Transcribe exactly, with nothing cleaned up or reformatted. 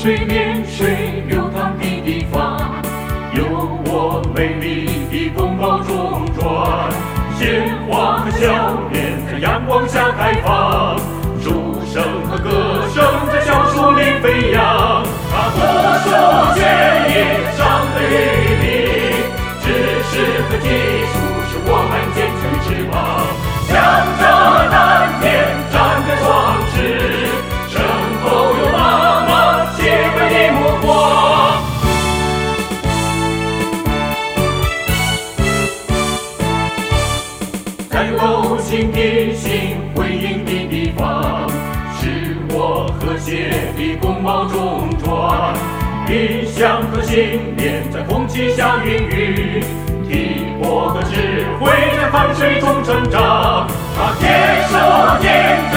水面水流淌的地方，有我美丽的宫保中转，鲜花和笑脸在阳光下开放，祝声和歌声在小树林飞扬。它不受建议上的雨淋，知识和技术是我们坚强翅膀，向着蓝天展开双翅，身后有妈妈洁白的目光。在有情的心回应的地方，是我和谐的宫保中转，理想和信念在风起下孕育，体魄和智慧在汗水中成长。它坚守坚